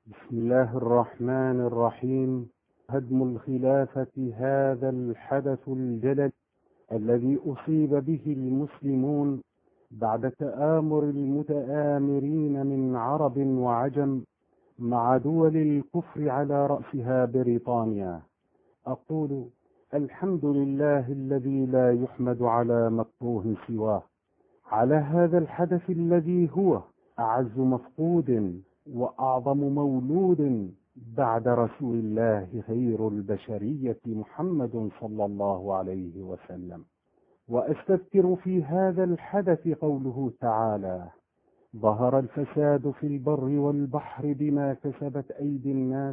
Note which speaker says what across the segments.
Speaker 1: بسم الله الرحمن الرحيم. هدم الخلافة هذا الحدث الجلل الذي أصيب به المسلمون بعد تآمر المتآمرين من عرب وعجم مع دول الكفر على رأسها بريطانيا. أقول الحمد لله الذي لا يحمد على مكروه سواه، على هذا الحدث الذي هو أعز مفقود وأعظم مولود بعد رسول الله خير البشرية محمد صلى الله عليه وسلم. وأستذكر في هذا الحدث قوله تعالى: ظهر الفساد في البر والبحر بما كسبت أيدي الناس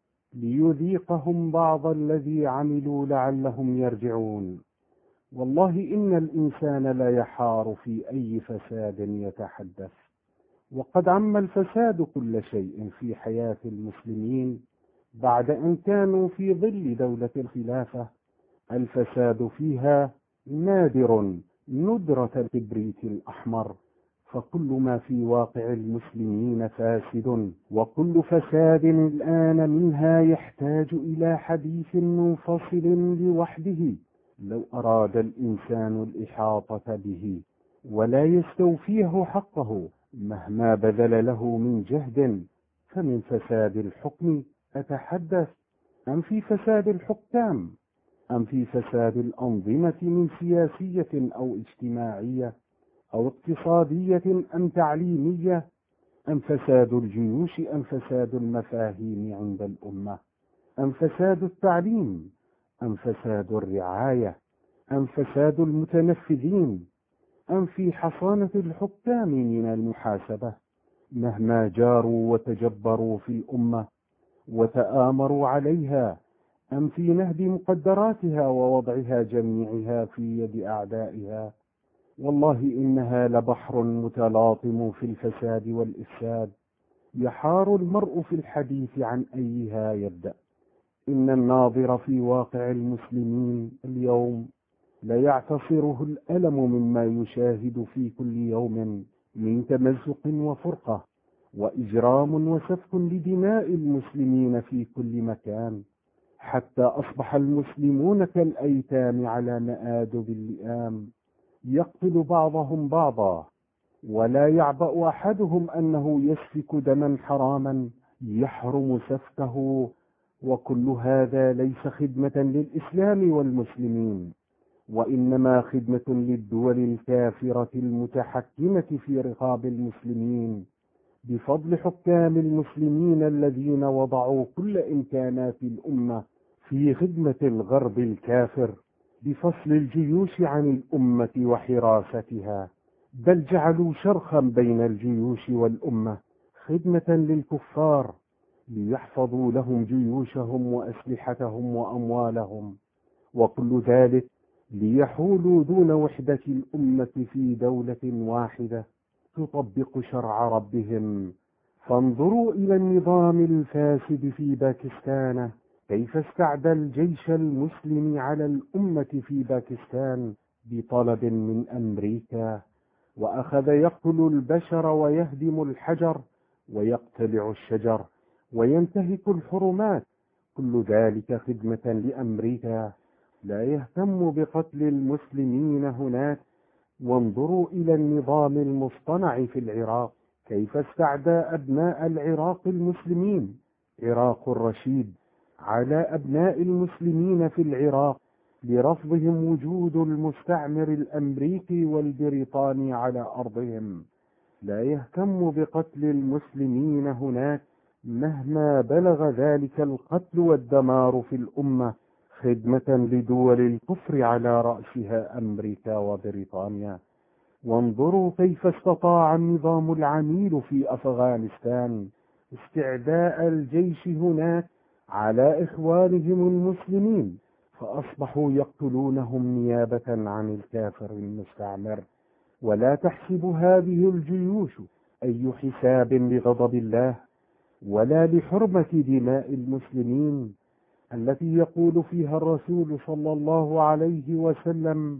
Speaker 1: ليذيقهم بعض الذي عملوا لعلهم يرجعون. والله إن الإنسان لا يحار في أي فساد يتحدث، وقد عم الفساد كل شيء في حياة المسلمين بعد أن كانوا في ظل دولة الخلافة. الفساد فيها نادر ندرة الكبريت الأحمر، فكل ما في واقع المسلمين فاسد، وكل فساد الآن منها يحتاج إلى حديث منفصل لوحده لو أراد الإنسان الإحاطة به، ولا يستوفيه حقه مهما بذل له من جهد. فمن فساد الحكم أتحدث، أم في فساد الحكام، أم في فساد الأنظمة من سياسية أو اجتماعية أو اقتصادية أم تعليمية، أم فساد الجيوش، أم فساد المفاهيم عند الأمة، أم فساد التعليم، أم فساد الرعاية، أم فساد المتنفذين، أم في حصانة الحكام من المحاسبة مهما جاروا وتجبروا في الأمة وتآمروا عليها، أم في نهب مقدراتها ووضعها جميعها في يد أعدائها. والله إنها لبحر متلاطم في الفساد والإفساد، يحار المرء في الحديث عن أيها يبدأ. إن الناظر في واقع المسلمين اليوم لا يعتصره الألم مما يشاهد في كل يوم من تمزق وفرقة وإجرام وسفك لدماء المسلمين في كل مكان، حتى أصبح المسلمون كالأيتام على مآدب اللئام، يقتل بعضهم بعضا، ولا يعبأ أحدهم أنه يسفك دما حراما يحرم سفكه. وكل هذا ليس خدمة للإسلام والمسلمين، وإنما خدمة للدول الكافرة المتحكمة في رقاب المسلمين بفضل حكام المسلمين الذين وضعوا كل إمكانات الأمة في خدمة الغرب الكافر بفصل الجيوش عن الأمة وحراستها، بل جعلوا شرخا بين الجيوش والأمة خدمة للكفار ليحفظوا لهم جيوشهم وأسلحتهم وأموالهم، وكل ذلك ليحولوا دون وحدة الأمة في دولة واحدة تطبق شرع ربهم. فانظروا إلى النظام الفاسد في باكستان، كيف استعدى الجيش المسلم على الأمة في باكستان بطلب من أمريكا، وأخذ يقتل البشر ويهدم الحجر ويقتلع الشجر وينتهك الحرمات، كل ذلك خدمة لأمريكا. لا يهتم بقتل المسلمين هناك. وانظروا إلى النظام المصطنع في العراق، كيف استعدى أبناء العراق المسلمين، عراق الرشيد، على أبناء المسلمين في العراق لرفضهم وجود المستعمر الأمريكي والبريطاني على أرضهم. لا يهتم بقتل المسلمين هناك مهما بلغ ذلك القتل والدمار في الأمة، خدمة لدول الكفر على رأسها أمريكا وبريطانيا. وانظروا كيف استطاع النظام العميل في أفغانستان استعداء الجيش هناك على إخوانهم المسلمين، فأصبحوا يقتلونهم نيابة عن الكافر المستعمر. ولا تحسب هذه الجيوش أي حساب لغضب الله ولا لحرمة دماء المسلمين التي يقول فيها الرسول صلى الله عليه وسلم: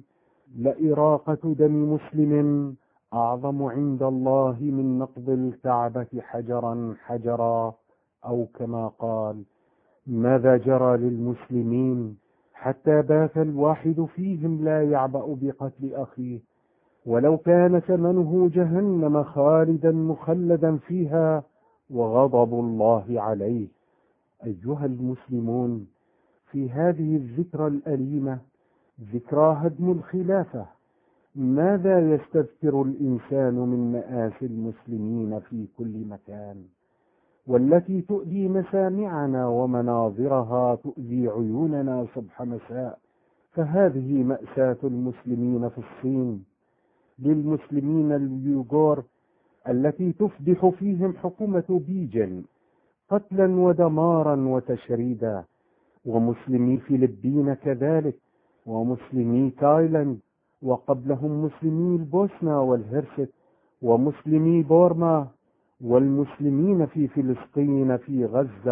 Speaker 1: لإراقة دم مسلم أعظم عند الله من نقض الكعبة حجرا حجرا. أو كما قال: ماذا جرى للمسلمين حتى بات الواحد فيهم لا يعبأ بقتل أخيه ولو كان ثمنه جهنم خالدا مخلدا فيها وغضب الله عليه. أيها المسلمون، في هذه الذكرى الأليمة، ذكرى هدم الخلافة، ماذا يستذكر الإنسان من مآسي المسلمين في كل مكان، والتي تؤذي مسامعنا ومناظرها تؤذي عيوننا صبح مساء؟ فهذه مأساة المسلمين في الصين، للمسلمين اليوغور التي تفضح فيهم حكومة بيجين قتلا ودمارا وتشريدا، ومسلمي فلبين كذلك، ومسلمي تايلاند، وقبلهم مسلمي البوسنة والهرسك، ومسلمي بورما، والمسلمين في فلسطين في غزة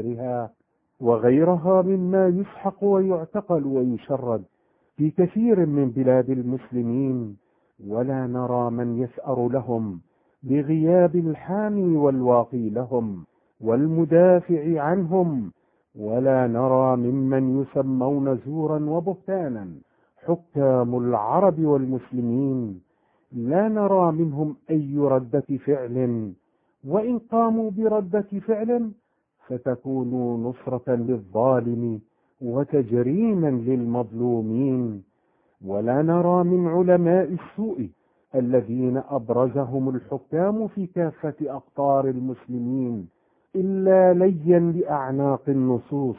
Speaker 1: وغيرها مما يسحق ويعتقل ويشرد في كثير من بلاد المسلمين، ولا نرى من يثأر لهم بغياب الحامي والواقي لهم والمدافع عنهم، ولا نرى ممن يسمون زورا وبهتانا حكام العرب والمسلمين، لا نرى منهم أي ردة فعل، وإن قاموا بردة فعل فتكون نصرة للظالم وتجريما للمظلومين. ولا نرى من علماء السوء الذين أبرزهم الحكام في كافة أقطار المسلمين إلا ليا لأعناق النصوص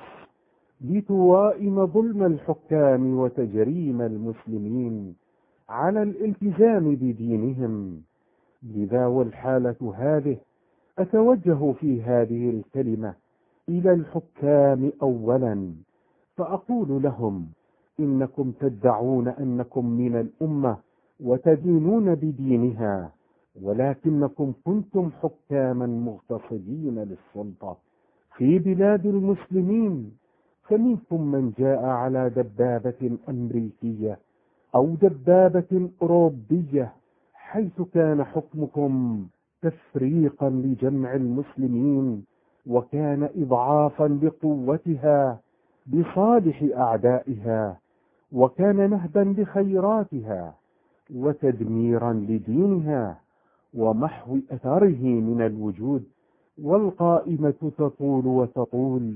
Speaker 1: لتوائم ظلم الحكام وتجريم المسلمين على الالتزام بدينهم. لذا والحالة هذه أتوجه في هذه الكلمة إلى الحكام أولا، فأقول لهم: إنكم تدعون أنكم من الأمة وتدينون بدينها، ولكنكم كنتم حكاما مغتصبين للسلطة في بلاد المسلمين، فمنكم من جاء على دبابة أمريكية أو دبابة أوروبية، حيث كان حكمكم تفريقا لجمع المسلمين، وكان إضعافا لقوتها بصالح أعدائها، وكان نهبا لخيراتها وتدميرا لدينها ومحو أثره من الوجود، والقائمة تطول وتطول.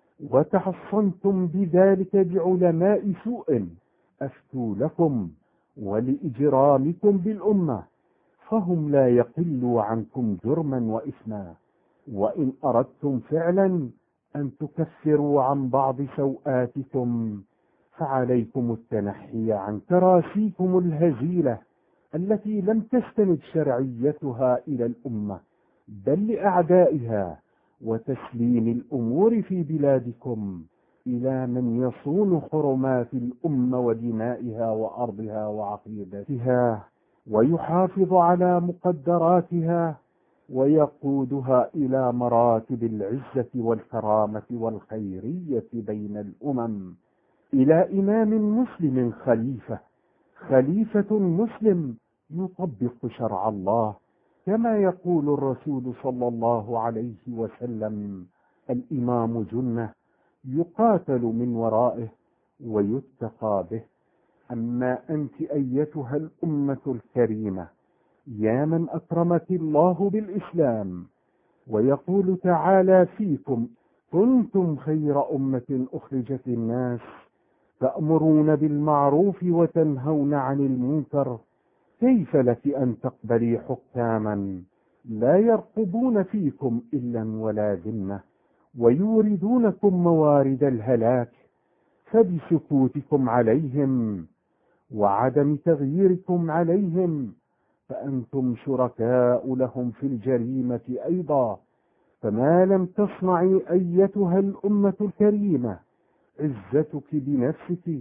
Speaker 1: وتحصنتم بذلك بعلماء سوء أفتوا لكم ولإجرامكم بالأمة، فهم لا يقلوا عنكم جرما وإثما، وإن أردتم فعلا أن تكفروا عن بعض سوآتكم فعليكم التنحي عن كراسيكم الهزيلة التي لم تستند شرعيتها إلى الأمة بل لأعدائها، وتسليم الأمور في بلادكم إلى من يصون حرمات الأمة ودمائها وأرضها وعقيدتها، ويحافظ على مقدراتها، ويقودها إلى مراتب العزة والكرامة والخيرية بين الأمم، إلى إمام مسلم خليفة مسلم يطبق شرع الله، كما يقول الرسول صلى الله عليه وسلم: الإمام جنة يقاتل من ورائه ويتقى به. أما أنت أيتها الأمة الكريمة، يا من أكرمك الله بالإسلام، ويقول تعالى فيكم: كنتم خير أمة أخرجت الناس تأمرون بالمعروف وتنهون عن المنكر، كيف لك أن تقبلي حكاما لا يرقبون فيكم إلا ولا ذمة، ويوردونكم موارد الهلاك، فبسكوتكم عليهم وعدم تغييركم عليهم فأنتم شركاء لهم في الجريمة أيضا. فما لم تصنعي أيتها الأمة الكريمة عزتك بنفسك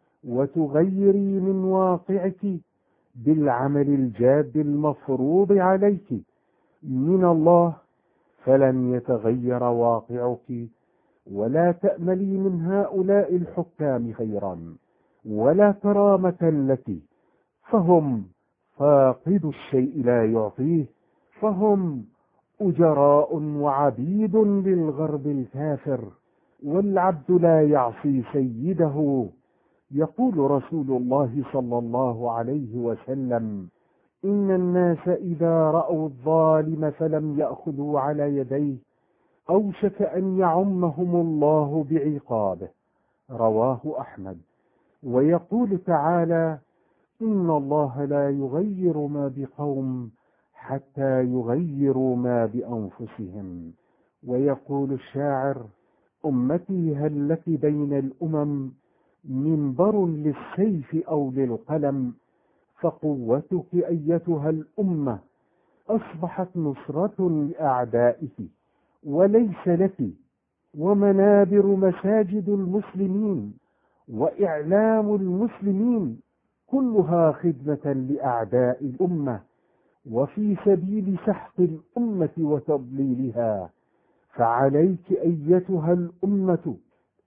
Speaker 1: وتغيري من واقعك بالعمل الجاد المفروض عليك من الله، فلن يتغير واقعك، ولا تأملي من هؤلاء الحكام خيرا ولا كرامة لك، فهم فاقد الشيء لا يعطيه، فهم أجراء وعبيد للغرب الكافر، والعبد لا يعصي سيده. يقول رسول الله صلى الله عليه وسلم: إن الناس إذا رأوا الظالم فلم يأخذوا على يديه أوشك أن يعمهم الله بعقابه. رواه أحمد. ويقول تعالى: إن الله لا يغير ما بقوم حتى يغيروا ما بأنفسهم. ويقول الشاعر: أمتي هل لك بين الأمم منبر للسيف أو للقلم، فقوتك أيتها الأمة أصبحت نصرة لأعدائك، وليس لك ومنابر مساجد المسلمين وإعلام المسلمين كلها خدمة لأعداء الأمة وفي سبيل سحق الأمة وتضليلها. فعليك أيتها الأمة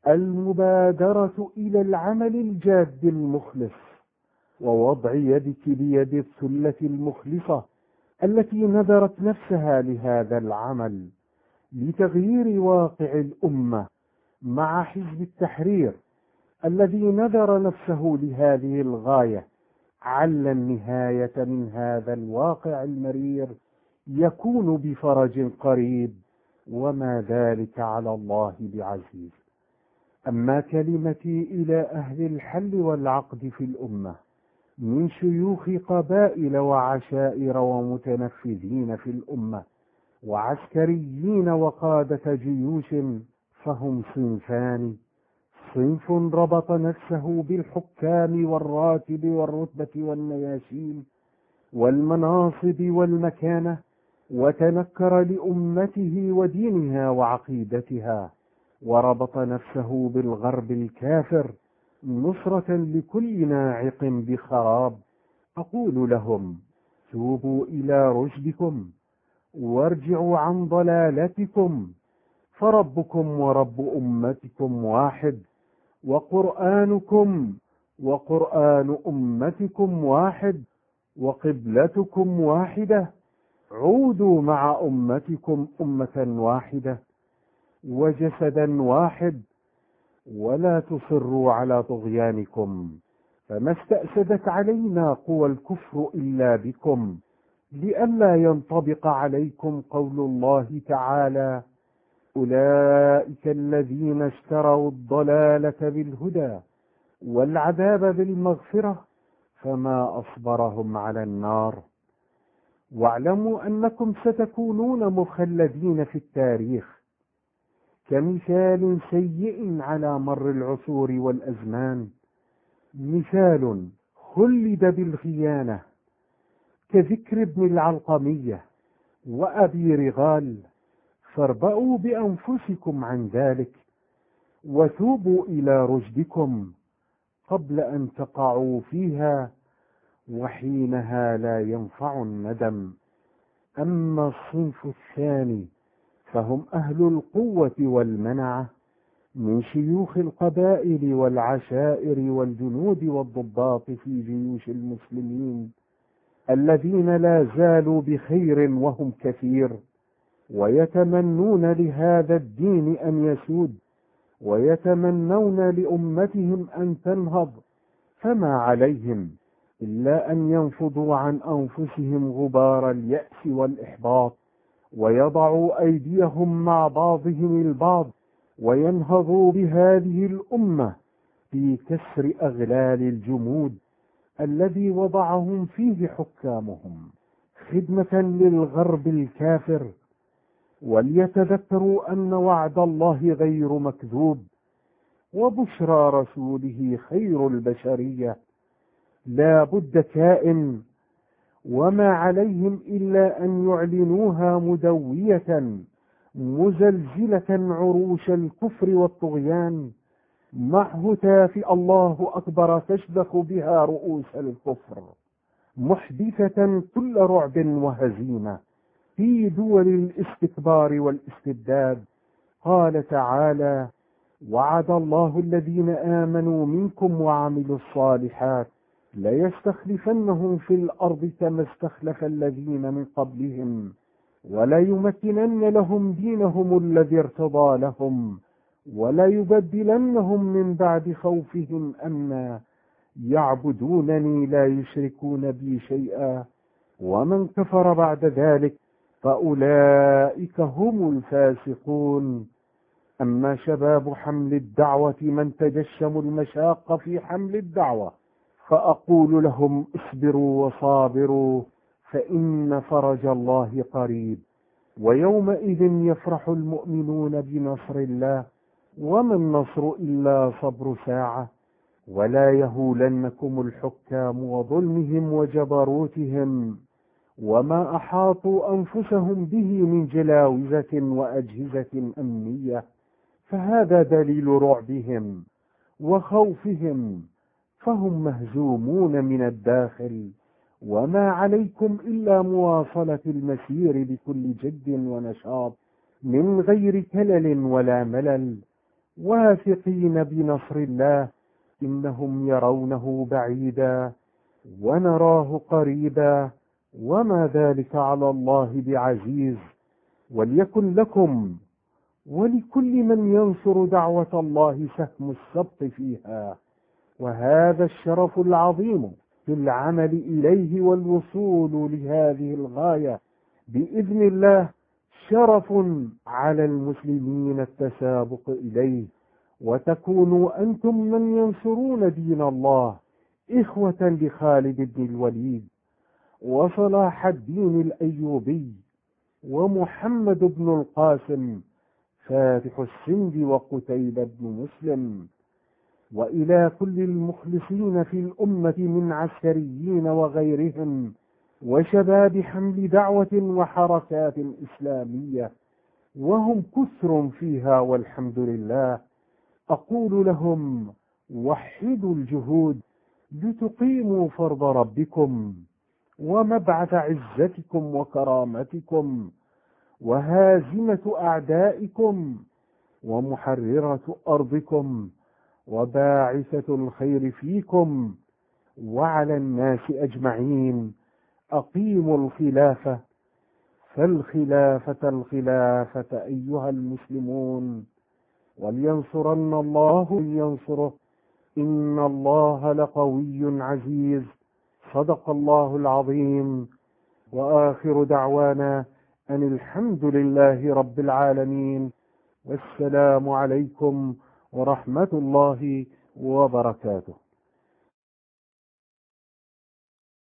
Speaker 1: المبادرة إلى العمل الجاد المخلص، ووضع يدك بيد الثلة المخلصة التي نذرت نفسها لهذا العمل لتغيير واقع الأمة، مع حزب التحرير الذي نذر نفسه لهذه الغاية، عل النهاية من هذا الواقع المرير يكون بفرج قريب، وما ذلك على الله بعزيز. أما كلمتي إلى أهل الحل والعقد في الأمة من شيوخ قبائل وعشائر ومتنفذين في الأمة وعسكريين وقادة جيوش، فهم صنفان: صنف ربط نفسه بالحكام والراتب والرتبة والنياشين والمناصب والمكانة، وتنكر لأمته ودينها وعقيدتها، وربط نفسه بالغرب الكافر نصرة لكل ناعق بخراب. أقول لهم: توبوا إلى رشدكم وارجعوا عن ضلالتكم، فربكم ورب أمتكم واحد، وقرآنكم وقرآن أمتكم واحد، وقبلتكم واحدة. عودوا مع أمتكم أمة واحدة وجسدا واحد، ولا تصروا على طغيانكم، فما استأسدت علينا قوى الكفر إلا بكم، لئلا ينطبق عليكم قول الله تعالى: أولئك الذين اشتروا الضلالة بالهدى والعذاب بالمغفرة فما أصبرهم على النار. واعلموا أنكم ستكونون مخلدين في التاريخ كمثال سيء على مر العصور والأزمان، مثال خلد بالخيانة كذكر ابن العلقمية وأبي رغال، فاربأوا بأنفسكم عن ذلك وتوبوا إلى رشدكم قبل أن تقعوا فيها، وحينها لا ينفع الندم. أما الصنف الثاني فهم أهل القوة والمنعة من شيوخ القبائل والعشائر والجنود والضباط في جيوش المسلمين، الذين لا زالوا بخير وهم كثير، ويتمنون لهذا الدين أن يسود، ويتمنون لأمتهم أن تنهض، فما عليهم إلا أن ينفضوا عن أنفسهم غبار اليأس والإحباط، ويضعوا أيديهم مع بعضهم البعض، وينهضوا بهذه الأمة في كسر أغلال الجمود الذي وضعهم فيه حكامهم خدمة للغرب الكافر. وليتذكروا أن وعد الله غير مكذوب، وبشرى رسوله خير البشرية لا بد كائن، وما عليهم إلا أن يعلنوها مدوية مزلزلة عروش الكفر والطغيان، مع هتاف الله أكبر تشدخ بها رؤوس الكفر، محدثة كل رعب وهزيمة في دول الاستكبار والاستبداد. قال تعالى: وعد الله الذين آمنوا منكم وعملوا الصالحات ليستخلفنهم في الأرض كما استخلف الذين من قبلهم وليمكنن لهم دينهم الذي ارتضى لهم، وليبدلنهم من بعد خوفهم أمنا، يعبدونني لا يشركون بي شيئا. ومن كفر بعد ذلك فأولئك هم الفاسقون. أما شباب حمل الدعوة من تجشموا المشاق في حمل الدعوة فأقول لهم اصبروا وصابروا، فإن فرج الله قريب. ويومئذ يفرح المؤمنون بنصر الله، وما النصر إلا صبر ساعة. ولا يهولنكم الحكام وظلمهم وجبروتهم، وما أحاطوا أنفسهم به من جلاوزة وأجهزة أمنية، فهذا دليل رعبهم وخوفهم، فهم مهزومون من الداخل. وما عليكم إلا مواصلة المسير بكل جد ونشاط من غير كلل ولا ملل، واثقين بنصر الله، إنهم يرونه بعيدا ونراه قريبا، وما ذلك على الله بعزيز. وليكن لكم ولكل من ينصر دعوة الله سهم السبق فيها، وهذا الشرف العظيم في العمل إليه والوصول لهذه الغاية بإذن الله شرف على المسلمين التسابق إليه، وتكونوا أنتم من ينصرون دين الله، إخوة لخالد بن الوليد وصلاح الدين الأيوبي ومحمد بن القاسم فاتح السند وقتيبة بن مسلم. وإلى كل المخلصين في الأمة من عسكريين وغيرهم وشباب حمل دعوة وحركات إسلامية، وهم كثر فيها والحمد لله، أقول لهم وحدوا الجهود لتقيموا فرض ربكم ومبعث عزتكم وكرامتكم، وهازمة أعدائكم ومحررة أرضكم وباعثة الخير فيكم وعلى الناس أجمعين. أقيموا الخلافة، فالخلافة الخلافة أيها المسلمون، ولينصرن الله من ينصره، إن الله لقوي عزيز. صدق الله العظيم. وآخر دعوانا أن الحمد لله رب العالمين، والسلام عليكم ورحمة الله وبركاته.